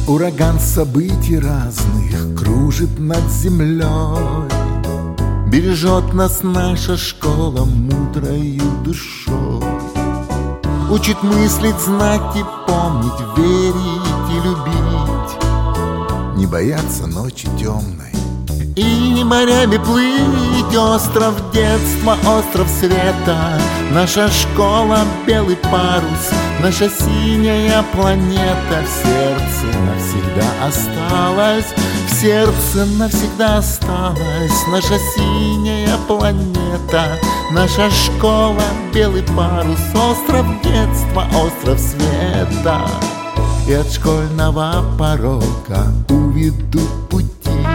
Ураган событий разных кружит над землей. Бережет нас наша школа мудрою душой. Учит мыслить, знать и помнить, верить и любить, не бояться ночи темной и морями плыть. Остров детства, остров света, наша школа — белый парус, наша синяя планета в сердце навсегда осталась, в сердце навсегда осталась наша синяя планета, наша школа — белый парус, остров детства, остров света. И от школьного порога уведут пути.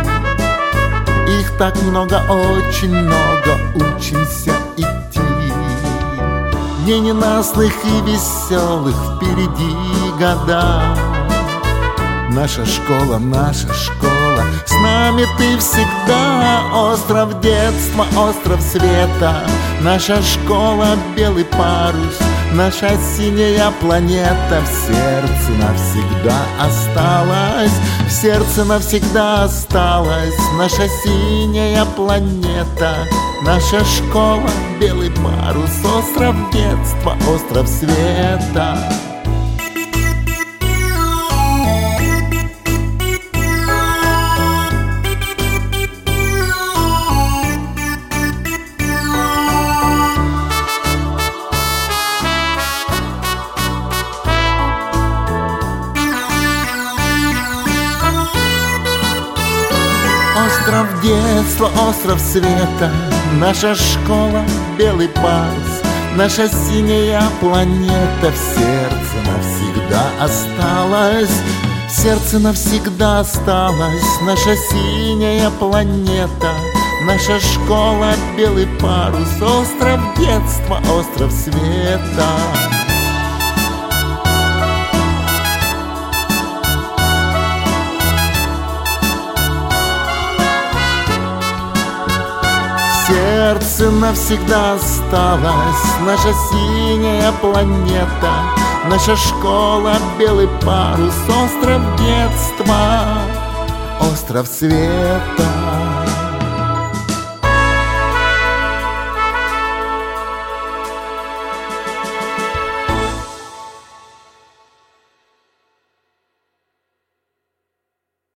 Их так много, очень много, учимся идти. Дней ненастных и веселых, впереди года. Наша школа, с нами ты всегда. Остров детства, остров света, наша школа — белый парус, наша синяя планета в сердце навсегда осталась, в сердце навсегда осталась наша синяя планета, наша школа — белый парус, остров детства, остров света. Остров детства, остров света, наша школа — белый парус, наша синяя планета в сердце навсегда осталась, в сердце навсегда осталась наша синяя планета, наша школа — белый парус, остров детства, остров света. В сердце навсегда осталась наша синяя планета, наша школа — белый парус, остров детства, остров света.